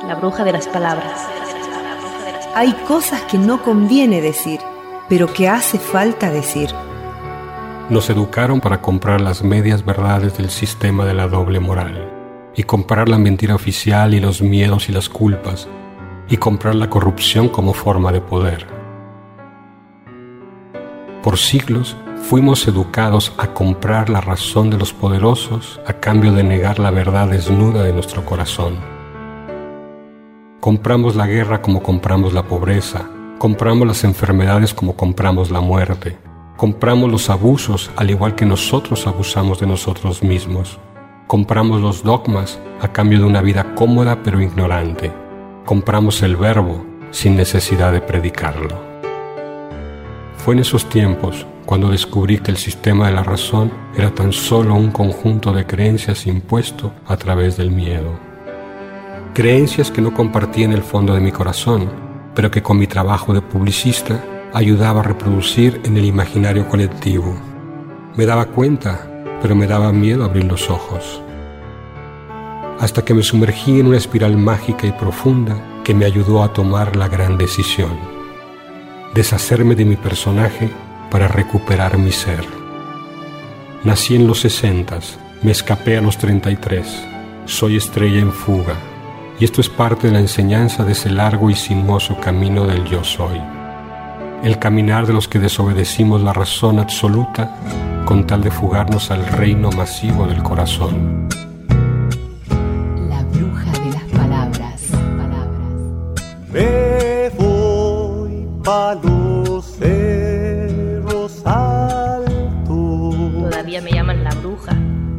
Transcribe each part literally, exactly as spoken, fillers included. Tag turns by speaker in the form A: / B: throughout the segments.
A: La bruja de las palabras.
B: Hay cosas que no conviene decir, pero que hace falta decir.
C: Nos educaron para comprar las medias verdades del sistema de la doble moral, y comprar la mentira oficial y los miedos y las culpas, y comprar la corrupción como forma de poder. Por siglos fuimos educados a comprar la razón de los poderosos a cambio de negar la verdad desnuda de nuestro corazón. Compramos la guerra como compramos la pobreza, compramos las enfermedades como compramos la muerte, compramos los abusos al igual que nosotros abusamos de nosotros mismos, compramos los dogmas a cambio de una vida cómoda pero ignorante, compramos el verbo sin necesidad de predicarlo. Fue en esos tiempos cuando descubrí que el sistema de la razón era tan solo un conjunto de creencias impuesto a través del miedo. Creencias que no compartía en el fondo de mi corazón, pero que con mi trabajo de publicista ayudaba a reproducir en el imaginario colectivo. Me daba cuenta, pero me daba miedo abrir los ojos. Hasta que me sumergí en una espiral mágica y profunda que me ayudó a tomar la gran decisión: deshacerme de mi personaje para recuperar mi ser. Nací en los sesentas, me escapé a los treinta y tres, soy estrella en fuga, y esto es parte de la enseñanza de ese largo y sinuoso camino del yo soy. El caminar de los que desobedecimos la razón absoluta con tal de fugarnos al reino masivo del corazón.
D: La bruja de las palabras. palabras.
E: Me voy pa' los cerros altos.
A: Todavía me llaman la bruja.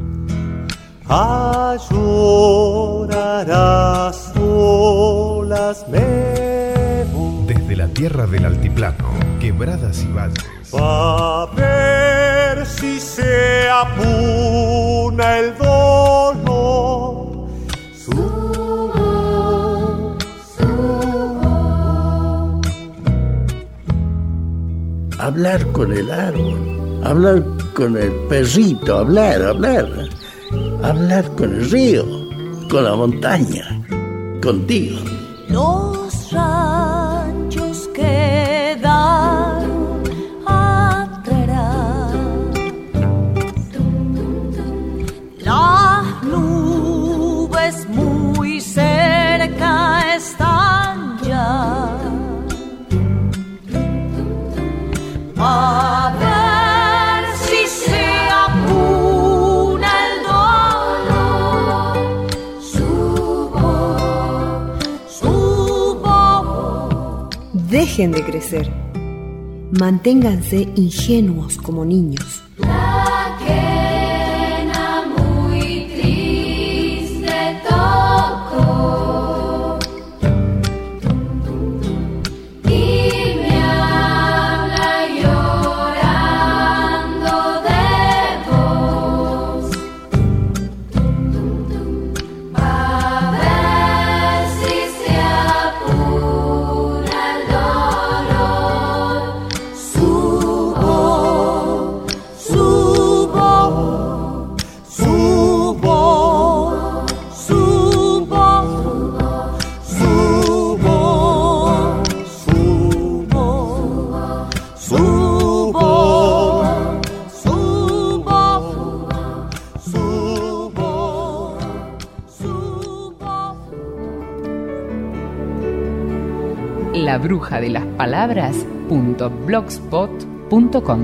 E: A llorar a solas me voy.
F: Desde la tierra del altiplano, quebradas y valles.
E: Pa' ver si se apuna el dolor. Subo, subo.
G: Hablar con el árbol, hablar con el perrito, hablar, hablar. Hablar con el río, con la montaña, contigo.
H: Los ranchos quedaron atrás, las nubes muy cerca están ya. A ver si se apuna el dolor. Subo, subo.
B: Dejen de crecer. Manténganse ingenuos como niños.
H: La quena muy triste tocó y me habla llorando de vos. A ver si se apura el dolor. Subo, subo, subo, subo, subo, subo, subo, subo, subo.
D: La bruja de las palabras punto blogspot punto com.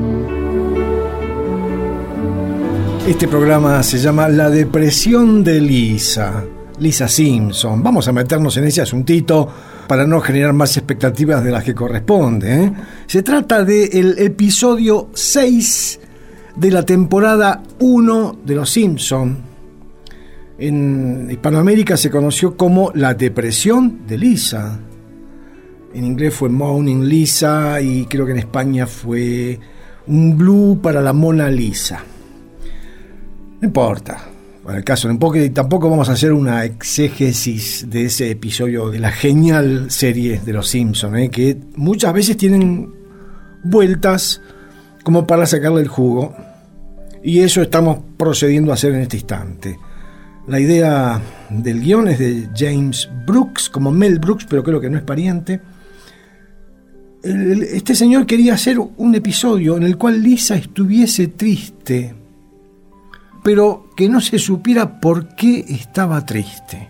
I: Este programa se llama La depresión de Lisa, Lisa Simpson. Vamos a meternos en ese asuntito para no generar más expectativas de las que corresponde, ¿eh? Se trata del episodio seis de la temporada uno de Los Simpson. En Hispanoamérica se conoció como La depresión de Lisa. En inglés fue Moaning Lisa y creo que en España fue Un Blue para la Mona Lisa. No importa, para el caso, tampoco, tampoco vamos a hacer una exégesis de ese episodio de la genial serie de Los Simpson, ¿eh? Que muchas veces tienen vueltas como para sacarle el jugo, y eso estamos procediendo a hacer en este instante. La idea del guión es de James Brooks, como Mel Brooks, pero creo que no es pariente. El, este señor quería hacer un episodio en el cual Lisa estuviese triste, pero que no se supiera por qué estaba triste.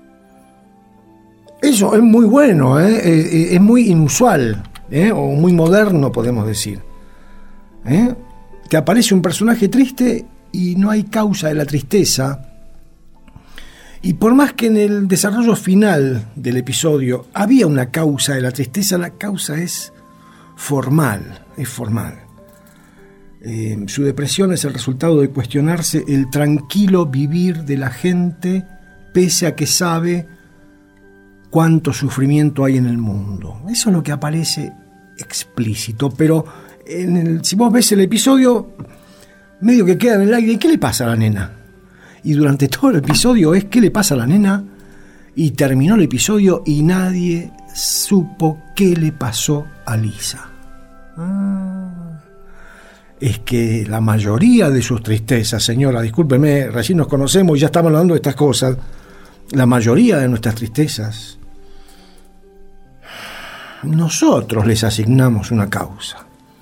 I: Eso es muy bueno, ¿eh? Es muy inusual, ¿eh? O muy moderno, podemos decir. ¿Eh? Que aparece un personaje triste y no hay causa de la tristeza. Y por más que en el desarrollo final del episodio había una causa de la tristeza, la causa es formal, es formal. Eh, su depresión es el resultado de cuestionarse el tranquilo vivir de la gente, pese a que sabe cuánto sufrimiento hay en el mundo. Eso es lo que aparece explícito, pero en el, si vos ves el episodio, medio que queda en el aire. ¿Qué le pasa a la nena? Y durante todo el episodio es ¿qué le pasa a la nena? Y terminó el episodio y nadie supo qué le pasó a Lisa. Ah, es que la mayoría de sus tristezas, señora, discúlpeme, recién nos conocemos y ya estamos hablando de estas cosas. La mayoría de nuestras tristezas, nosotros les asignamos una causa.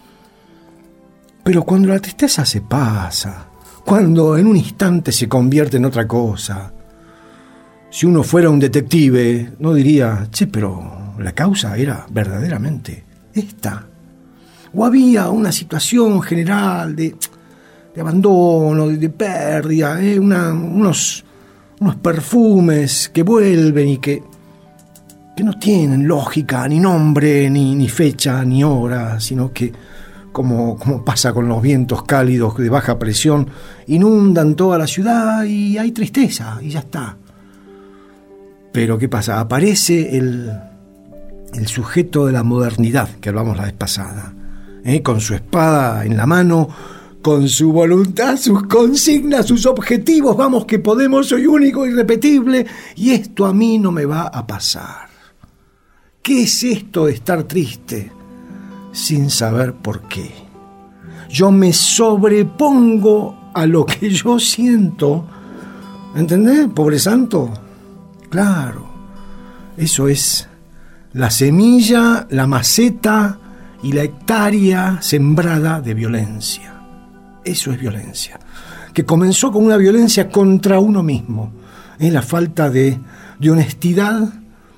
I: Pero cuando la tristeza se pasa, cuando en un instante se convierte en otra cosa, si uno fuera un detective, no diría, che, pero la causa era verdaderamente esta. O había una situación general de, de abandono, de, de pérdida, ¿eh? una, unos, unos perfumes que vuelven y que, que no tienen lógica, ni nombre, ni, ni fecha, ni hora, sino que, como, como pasa con los vientos cálidos de baja presión, inundan toda la ciudad y hay tristeza, y ya está. Pero ¿qué pasa? Aparece el, el sujeto de la modernidad, que hablamos la vez pasada, ¿eh? Con su espada en la mano, con su voluntad, sus consignas, sus objetivos. Vamos que podemos, soy único, irrepetible, y esto a mí no me va a pasar. ¿Qué es esto de estar triste sin saber por qué? Yo me sobrepongo a lo que yo siento. ¿Entendés, pobre santo? Claro, eso es la semilla, la maceta y la hectárea sembrada de violencia. Eso es violencia, que comenzó con una violencia contra uno mismo. Es la falta de, de honestidad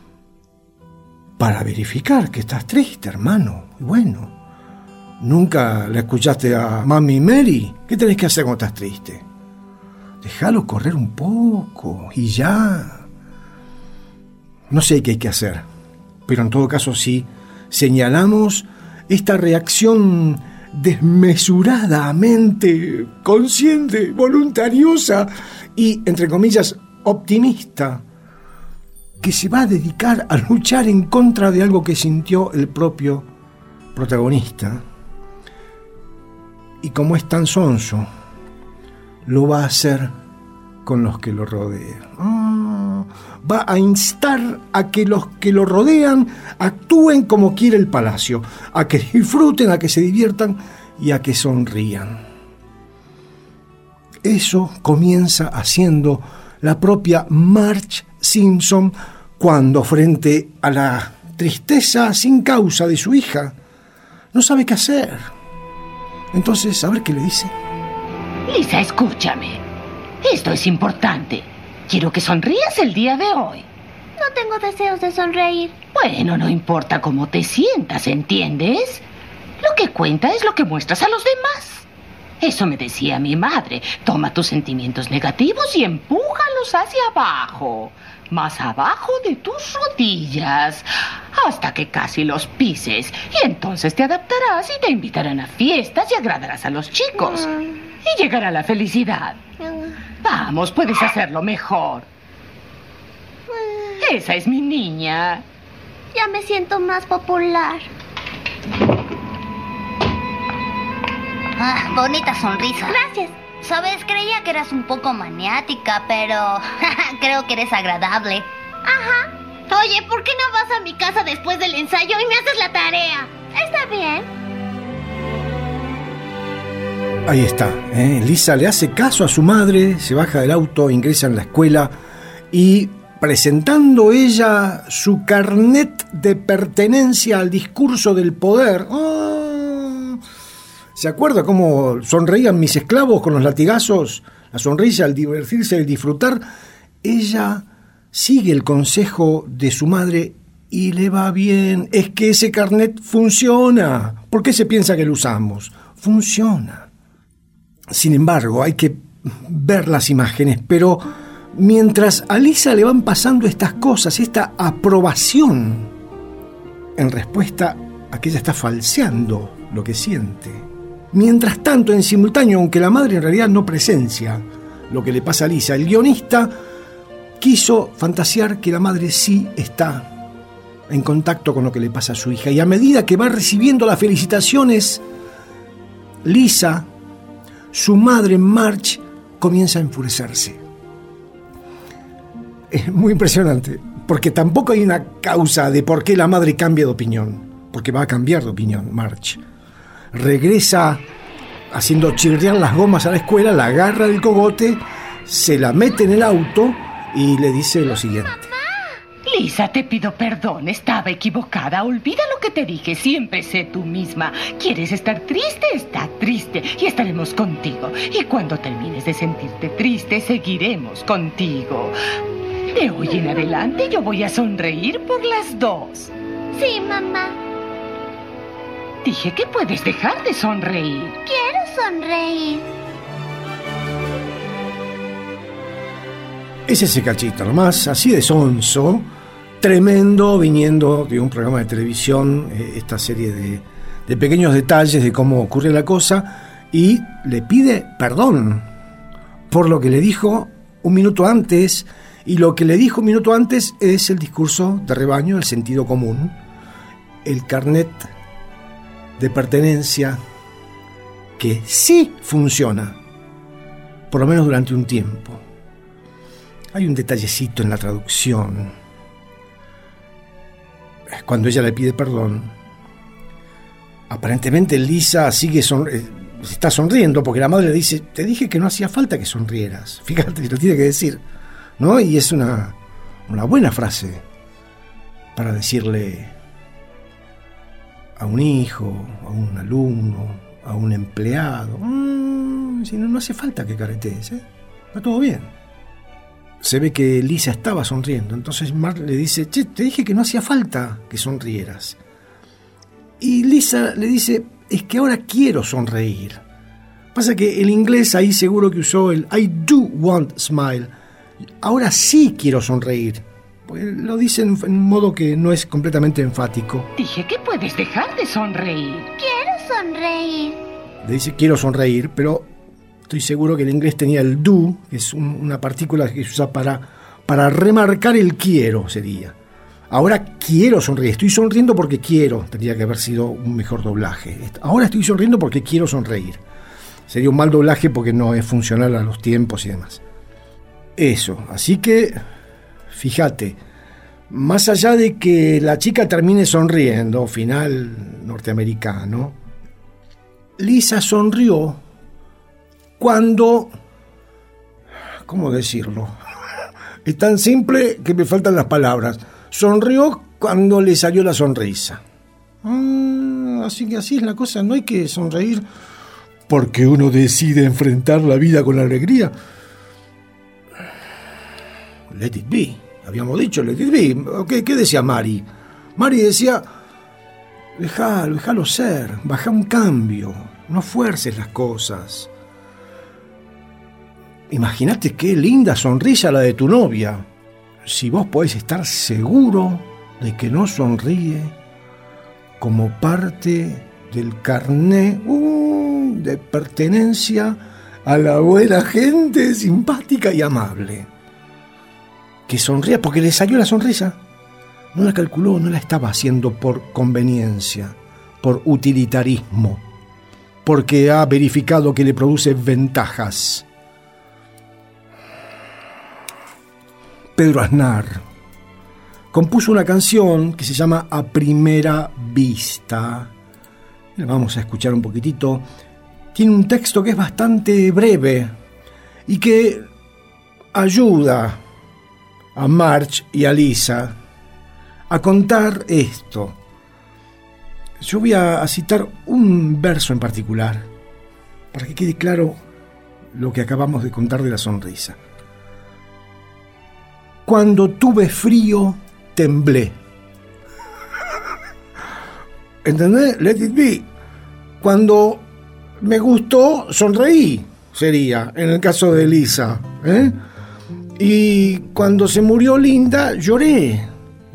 I: para verificar que estás triste, hermano. Y bueno, ¿nunca le escuchaste a Mami Mary? ¿Qué tenés que hacer cuando estás triste? Déjalo correr un poco y ya. No sé qué hay que hacer, pero en todo caso sí señalamos esta reacción desmesuradamente consciente, voluntariosa y, entre comillas, optimista, que se va a dedicar a luchar en contra de algo que sintió el propio protagonista. Y como es tan sonso, lo va a hacer con los que lo rodean. Ah, va a instar a que los que lo rodean actúen como quiere el palacio, a que disfruten, a que se diviertan y a que sonrían. Eso comienza haciendo la propia Marge Simpson cuando, frente a la tristeza sin causa de su hija, no sabe qué hacer. Entonces, a ver qué le dice.
J: Lisa, escúchame. Esto es importante. Quiero que sonrías el día de hoy.
H: No tengo deseos de sonreír.
J: Bueno, no importa cómo te sientas, ¿entiendes? Lo que cuenta es lo que muestras a los demás. Eso me decía mi madre. Toma tus sentimientos negativos y empújalos hacia abajo. Más abajo de tus rodillas. Hasta que casi los pises. Y entonces te adaptarás y te invitarán a fiestas y agradarás a los chicos. Mm. Y llegará la felicidad. Mm. Vamos, puedes hacerlo mejor. Mm. Esa es mi niña.
H: Ya me siento más popular.
K: Ah, bonita sonrisa.
H: Gracias.
K: Sabes, creía que eras un poco maniática, pero creo que eres agradable.
H: Ajá.
K: Oye, ¿por qué no vas a mi casa después del ensayo y me haces la tarea?
H: Está bien.
I: Ahí está, ¿eh? Lisa le hace caso a su madre, se baja del auto, ingresa en la escuela y, presentando ella su carnet de pertenencia al discurso del poder, ¡oh! ¿Se acuerda cómo sonreían mis esclavos con los latigazos? La sonrisa al divertirse, al disfrutar. Ella sigue el consejo de su madre y le va bien. Es que ese carnet funciona. ¿Por qué se piensa que lo usamos? Funciona. Sin embargo, hay que ver las imágenes, pero mientras a Lisa le van pasando estas cosas, esta aprobación, en respuesta a que ella está falseando lo que siente. Mientras tanto, en simultáneo, aunque la madre en realidad no presencia lo que le pasa a Lisa, el guionista quiso fantasear que la madre sí está en contacto con lo que le pasa a su hija. Y a medida que va recibiendo las felicitaciones, Lisa, su madre Marge, comienza a enfurecerse. Es muy impresionante, porque tampoco hay una causa de por qué la madre cambia de opinión, porque va a cambiar de opinión Marge. Regresa haciendo chirriar las gomas a la escuela, la agarra del cogote, se la mete en el auto y le dice lo siguiente.
J: Lisa, te pido perdón, estaba equivocada. Olvida lo que te dije, siempre sé tú misma. ¿Quieres estar triste? Está triste y estaremos contigo. Y cuando termines de sentirte triste, seguiremos contigo. De hoy en adelante yo voy a sonreír por las dos.
H: Sí, mamá.
J: Dije que puedes dejar de sonreír.
H: Quiero sonreír.
I: Es ese cachito nomás, así de sonso, tremendo, viniendo de un programa de televisión, eh, esta serie de, de pequeños detalles de cómo ocurre la cosa, y le pide perdón por lo que le dijo un minuto antes, y lo que le dijo un minuto antes es el discurso de rebaño, el sentido común, el carnet de pertenencia que sí funciona, por lo menos durante un tiempo. Hay un detallecito en la traducción. Cuando ella le pide perdón, aparentemente Lisa sigue son, está sonriendo porque la madre le dice, te dije que no hacía falta que sonrieras. Fíjate, lo tiene que decir, ¿no? Y es una, una buena frase para decirle a un hijo, a un alumno, a un empleado, mmm, si no, no hace falta que caretees, ¿eh? Está todo bien. Se ve que Lisa estaba sonriendo, entonces Mark le dice, che, te dije que no hacía falta que sonrieras. Y Lisa le dice, es que ahora quiero sonreír. Pasa que el inglés ahí seguro que usó el I do want smile. Ahora sí quiero sonreír. Pues lo dice en un modo que no es completamente enfático.
J: Dije que puedes dejar de sonreír.
H: Quiero sonreír.
I: Le dice quiero sonreír, pero estoy seguro que el inglés tenía el do, que es un, una partícula que se usa para, para remarcar el quiero, sería. Ahora quiero sonreír, estoy sonriendo porque quiero, tendría que haber sido un mejor doblaje. Ahora estoy sonriendo porque quiero sonreír. Sería un mal doblaje porque no es funcional a los tiempos y demás. Eso, así que, fíjate, más allá de que la chica termine sonriendo, final norteamericano, Lisa sonrió cuando, ¿cómo decirlo? Es tan simple que me faltan las palabras. Sonrió cuando le salió la sonrisa. Ah, así que así es la cosa, no hay que sonreír porque uno decide enfrentar la vida con alegría. Let it be, habíamos dicho let it be. ¿Qué, qué decía Mari? Mari decía, déjalo, déjalo ser, baja un cambio, no fuerces las cosas. Imagínate qué linda sonrisa la de tu novia. Si vos podés estar seguro de que no sonríe como parte del carné uh, de pertenencia a la buena gente simpática y amable. Que sonría porque le salió la sonrisa. No la calculó, no la estaba haciendo por conveniencia, por utilitarismo, porque ha verificado que le produce ventajas. Pedro Aznar compuso una canción que se llama A Primera Vista. La vamos a escuchar un poquitito. tiene un texto que es bastante breve y que ayuda a Marge y a Lisa a contar esto. Yo voy a, a citar un verso en particular para que quede claro lo que acabamos de contar de la sonrisa. Cuando tuve frío, temblé. ¿Entendés? Let it be. Cuando me gustó, sonreí, sería, en el caso de Lisa. ¿eh? Y cuando se murió Linda, lloré.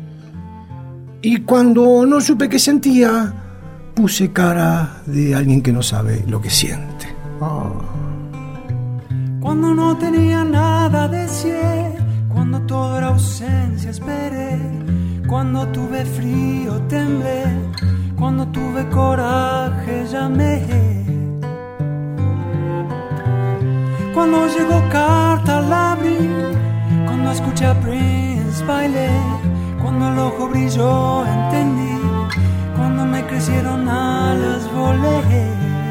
I: Y cuando no supe qué sentía, puse cara de alguien que no sabe lo que siente. Oh.
L: Cuando no tenía nada, deseé. Cuando todo era ausencia, esperé. Cuando tuve frío, temblé. Cuando tuve coraje, llamé. Cuando llegó carta, la abrí. Cuando escuché a Prince, bailé. Cuando el ojo brilló, entendí. Cuando me crecieron alas, volé.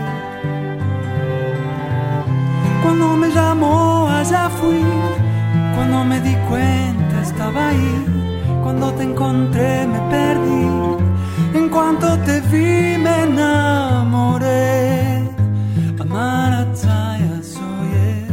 L: Cuando me llamó, allá fui. Cuando me di cuenta, estaba ahí. Cuando te encontré, me perdí. En cuanto te vi, me enamoré. Amar a Taya, soy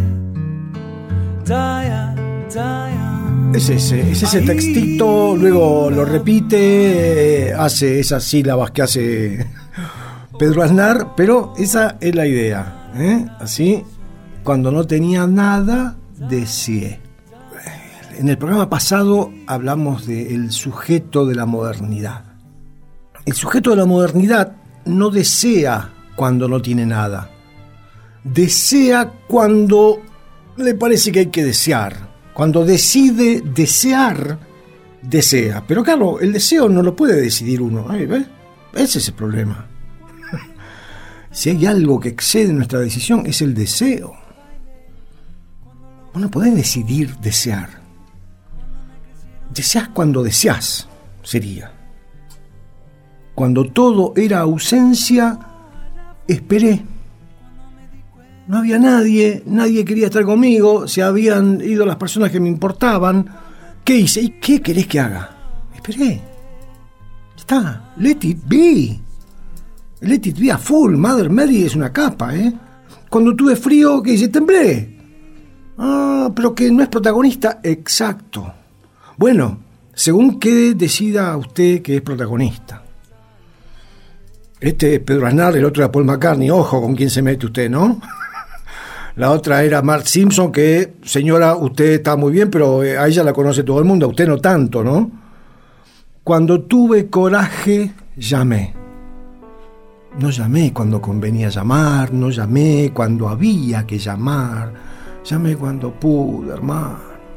L: Taya, Taya.
I: Es ese, es ese textito, luego lo repite, hace esas sílabas que hace Pedro Aznar, pero esa es la idea, ¿eh? Así, cuando no tenía nada, deseé. En el programa pasado hablamos del sujeto de la modernidad. El sujeto de la modernidad no desea cuando no tiene nada. Desea cuando le parece que hay que desear. Cuando decide desear, desea. Pero claro, el deseo no lo puede decidir uno. Ay, ¿ves? Ese es el problema. Si hay algo que excede nuestra decisión, es el deseo. Vos no podés decidir desear. Deseas cuando deseas, sería. Cuando todo era ausencia, esperé. No había nadie, nadie quería estar conmigo, se habían ido las personas que me importaban. ¿Qué hice? ¿Y qué querés que haga? Esperé. Está, let it be. Let it be a full. Mother Mary es una capa, ¿eh? Cuando tuve frío, ¿qué hice? Temblé. Ah, pero que no es protagonista. Exacto. Bueno, según que decida usted que es protagonista. Este es Pedro Aznar, el otro era Paul McCartney. Ojo con quién se mete usted, ¿no? La otra era Marge Simpson, que, señora, usted está muy bien, pero a ella la conoce todo el mundo, a usted no tanto, ¿no? Cuando tuve coraje, llamé. No llamé cuando convenía llamar, no llamé cuando había que llamar, llamé cuando pude, hermano.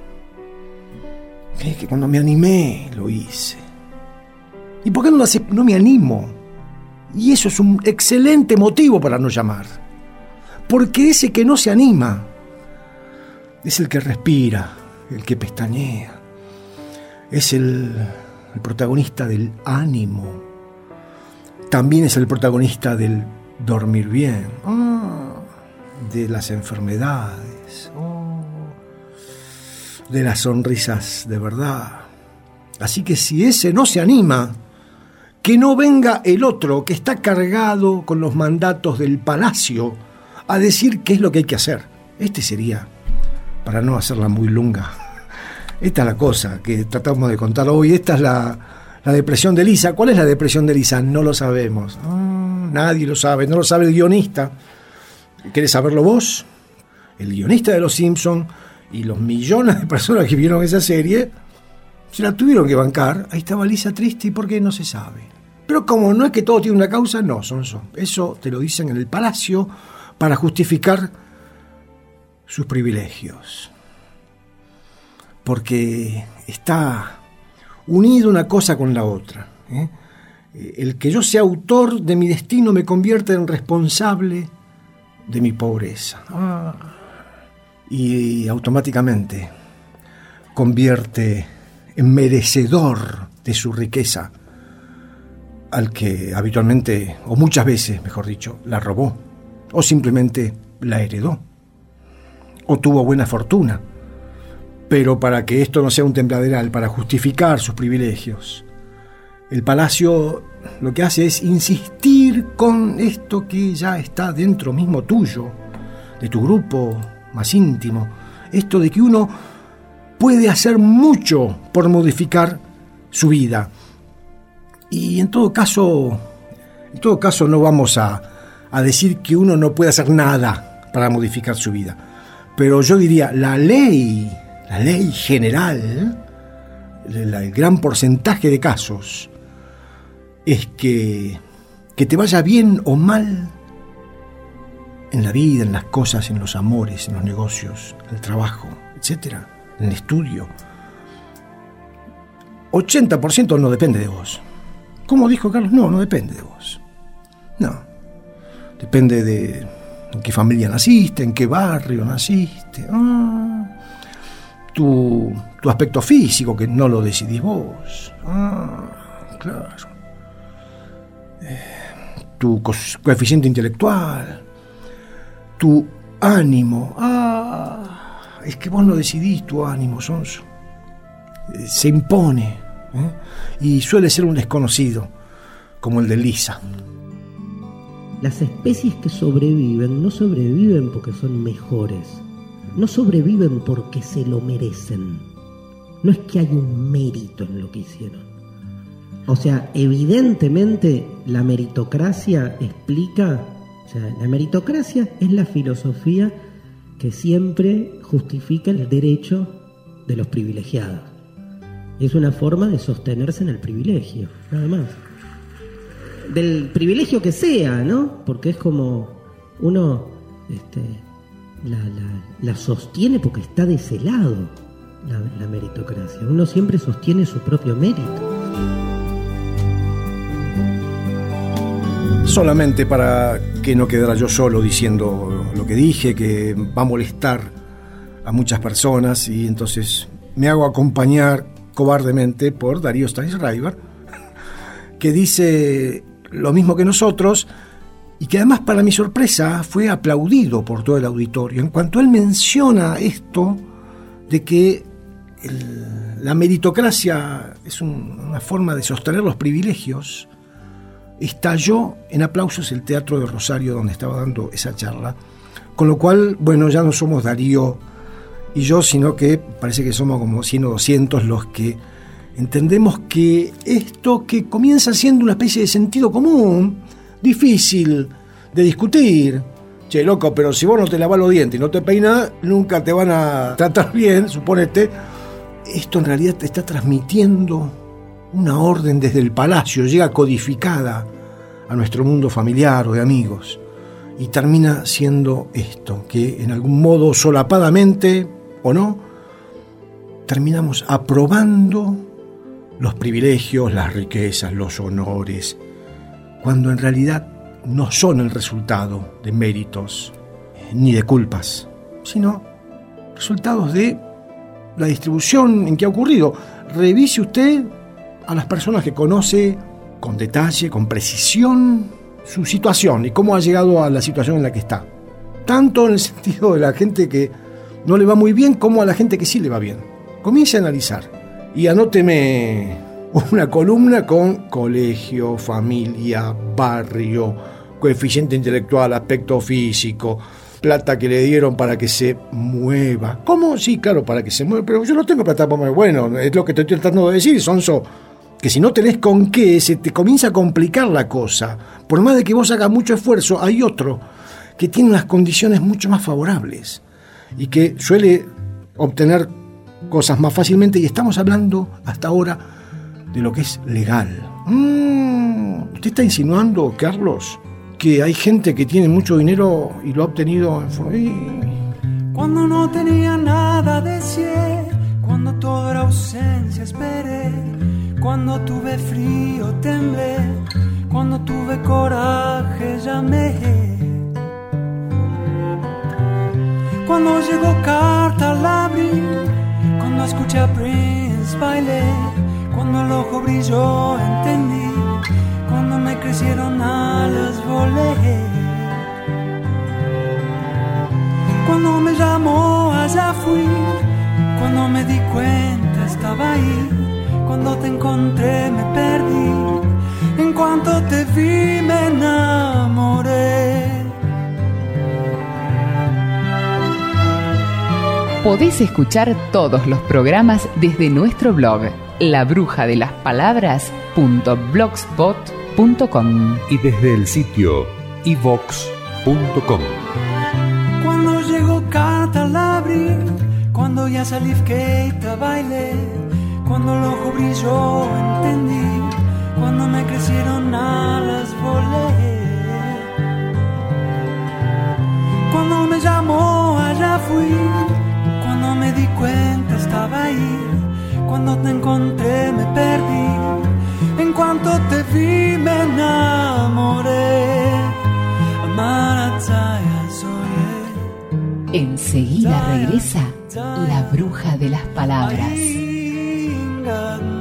I: Es que cuando me animé, lo hice. ¿Y por qué no, lo hace, no me animo? Y eso es un excelente motivo para no llamar. Porque ese que no se anima es el que respira, el que pestañea. Es el, el protagonista del ánimo. También es el protagonista del dormir bien. Oh, de las enfermedades. Oh, de las sonrisas de verdad. Así que si ese no se anima, que no venga el otro que está cargado con los mandatos del palacio a decir qué es lo que hay que hacer. Este sería, para no hacerla muy lunga, esta es la cosa que tratamos de contar hoy. Esta es la, la depresión de Lisa. ¿Cuál es la depresión de Lisa? No lo sabemos. Oh, nadie lo sabe, no lo sabe el guionista. ¿Querés saberlo vos? El guionista de Los Simpson y los millones de personas que vieron esa serie se la tuvieron que bancar. Ahí estaba Lisa triste, ¿y por qué? No se sabe. Pero como no es que todo tiene una causa, no, son, son. Eso te lo dicen en el palacio para justificar sus privilegios. Porque está unido una cosa con la otra. ¿eh? El que yo sea autor de mi destino me convierte en responsable de mi pobreza. Ah. Y automáticamente convierte en merecedor de su riqueza al que habitualmente, o muchas veces, mejor dicho, la robó o simplemente la heredó, o tuvo buena fortuna. Pero para que esto no sea un templaderal, para justificar sus privilegios, el palacio lo que hace es insistir con esto que ya está dentro mismo tuyo, de tu grupo más íntimo, esto de que uno puede hacer mucho por modificar su vida. Y en todo caso, en todo caso no vamos a, a decir que uno no puede hacer nada para modificar su vida. Pero yo diría, la ley, la ley general, el, el gran porcentaje de casos, es que, que te vaya bien o mal en la vida, en las cosas, en los amores, en los negocios, en el trabajo, etcétera, en el estudio. ochenta por ciento no depende de vos. ¿Cómo dijo Carlos? No, no depende de vos. No. Depende de en qué familia naciste, en qué barrio naciste. Ah, tu, tu aspecto físico, que no lo decidís vos. Ah, claro. Eh, tu co- coeficiente intelectual. Tu ánimo. Ah, es que vos no decidís tu ánimo, Sonso. Eh, se impone. ¿Eh? Y suele ser un desconocido, como el de Lisa.
M: Las especies que sobreviven no sobreviven porque son mejores, no sobreviven porque se lo merecen. No es que hay un mérito en lo que hicieron. O sea, evidentemente la meritocracia explica, o sea, la meritocracia es la filosofía que siempre justifica el derecho de los privilegiados. Es una forma de sostenerse en el privilegio, nada más. Del privilegio que sea, ¿no? Porque es como uno este, la, la, la sostiene porque está de ese lado, la, la meritocracia. Uno siempre sostiene su propio mérito.
I: Solamente para que no quedara yo solo diciendo lo que dije, que va a molestar a muchas personas, y entonces me hago acompañar cobardemente por Darío Stanraiver, que dice lo mismo que nosotros, y que además, para mi sorpresa, fue aplaudido por todo el auditorio en cuanto él menciona esto de que el, la meritocracia es un, una forma de sostener los privilegios. Estalló en aplausos el Teatro de Rosario, donde estaba dando esa charla, con lo cual, bueno, ya no somos Darío y yo, sino que parece que somos como cien o doscientos los que entendemos que esto, que comienza siendo una especie de sentido común, difícil de discutir. Che, loco, pero si vos no te lavas los dientes y no te peinas, nunca te van a tratar bien, suponete. Esto en realidad te está transmitiendo una orden desde el palacio, llega codificada a nuestro mundo familiar o de amigos, y termina siendo esto, que en algún modo, solapadamente o no, terminamos aprobando los privilegios, las riquezas, los honores, cuando en realidad no son el resultado de méritos ni de culpas, sino resultados de la distribución en que ha ocurrido. Revise usted a las personas que conoce con detalle, con precisión, su situación y cómo ha llegado a la situación en la que está. Tanto en el sentido de la gente que no le va muy bien, como a la gente que sí le va bien. Comience a analizar y anóteme una columna con colegio, familia, barrio, coeficiente intelectual, aspecto físico, plata que le dieron para que se mueva. ¿Cómo? Sí, claro, para que se mueva, pero yo no tengo plata para mover. Bueno, es lo que estoy tratando de decir, Sonso, que si no tenés con qué, se te comienza a complicar la cosa. Por más de que vos hagas mucho esfuerzo, hay otro que tiene unas condiciones mucho más favorables y que suele obtener cosas más fácilmente, y estamos hablando hasta ahora de lo que es legal. Mm, ¿Usted está insinuando, Carlos, que hay gente que tiene mucho dinero y lo ha obtenido en forma...
L: Cuando no tenía nada deseé, cuando todo era ausencia esperé, cuando tuve frío temblé, cuando tuve coraje llamé, cuando llegó carta la abrí, cuando escuché a Prince bailé, cuando el ojo brilló entendí, cuando me crecieron alas volé, Cuando me llamó allá fui, cuando me di cuenta estaba ahí, cuando te encontré me perdí, en cuanto te vi me enamoré.
D: Podés escuchar todos los programas desde nuestro blog, la bruja de las palabras punto blogspot punto com,
F: y desde el sitio i vox punto com.
L: Cuando llegó carta la abrí, cuando ya salí skate bailé, cuando el ojo brilló entendí, cuando me crecieron alas volé. Cuando me llamó allá fui, cuando me di cuenta estaba ahí, cuando te encontré me perdí, en cuanto te vi me enamoré. Amarataya soy.
D: Enseguida regresa la bruja de las palabras.
L: Ay,